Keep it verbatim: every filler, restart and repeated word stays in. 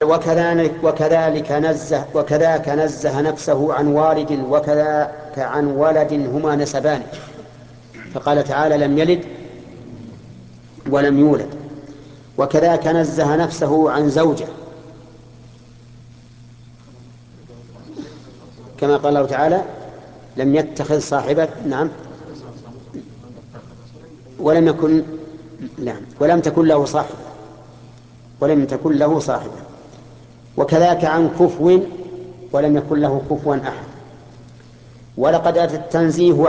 وكذلك, وكذلك نزه وكذاك نزه نفسه عن والد وكذاك عن ولد هما نسبان، فقال تعالى لم يلد ولم يولد. وكذاك نزه نفسه عن زوجة كما قال الله تعالى لم يتخذ صاحبة، نعم، ولم يكن نعم ولم تكن له صاحبة ولم تكن له صاحبة. وكذاك عن كفو ولم يكن له كفوا أحد. ولقد أتى التنزيه